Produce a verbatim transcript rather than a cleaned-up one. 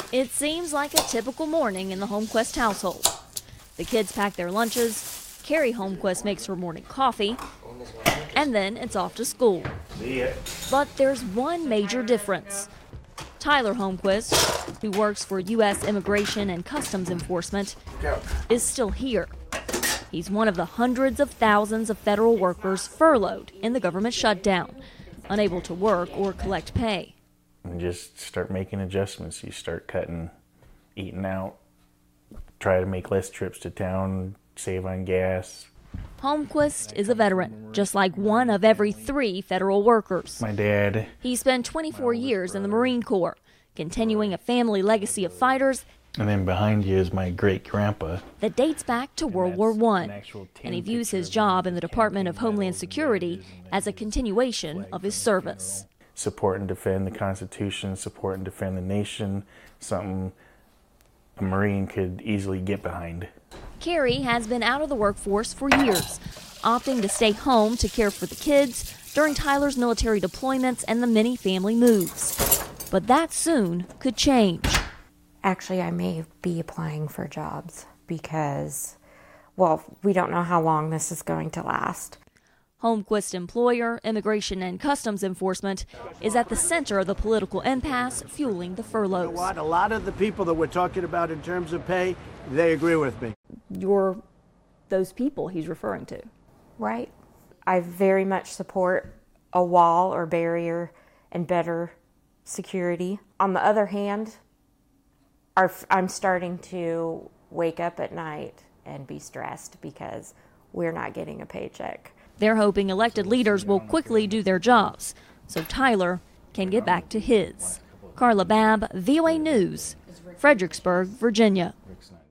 It seems like a typical morning in the Holmquist household. The kids pack their lunches, Carrie Holmquist makes her morning coffee, and then it's off to school. But there's one major difference. Tyler Holmquist, who works for U S Immigration and Customs Enforcement, is still here. He's one of the hundreds of thousands of federal workers furloughed in the government shutdown, unable to work or collect pay. And just start making adjustments. You start cutting, eating out, try to make less trips to town, save on gas. Holmquist is a veteran, just like one of every three federal workers. My dad. He spent twenty-four years in the Marine Corps, continuing a family legacy of fighters. And then behind you is my great-grandpa. That dates back to World War One, and he views his job in the Department of Homeland Security as a continuation of his service. Support and defend the Constitution, support and defend the nation, something a Marine could easily get behind. Carrie has been out of the workforce for years, opting to stay home to care for the kids during Tyler's military deployments and the many family moves. But that soon could change. Actually, I may be applying for jobs because, well, we don't know how long this is going to last. Holmquist's employer, Immigration and Customs Enforcement, is at the center of the political impasse fueling the furloughs. You know what? A lot of the people that we're talking about in terms of pay, they agree with me. You're those people he's referring to. Right. I very much support a wall or barrier and better security. On the other hand, our, I'm starting to wake up at night and be stressed because we're not getting a paycheck. They're hoping elected leaders will quickly do their jobs so Tyler can get back to his. Carla Babb, V O A News, Fredericksburg, Virginia.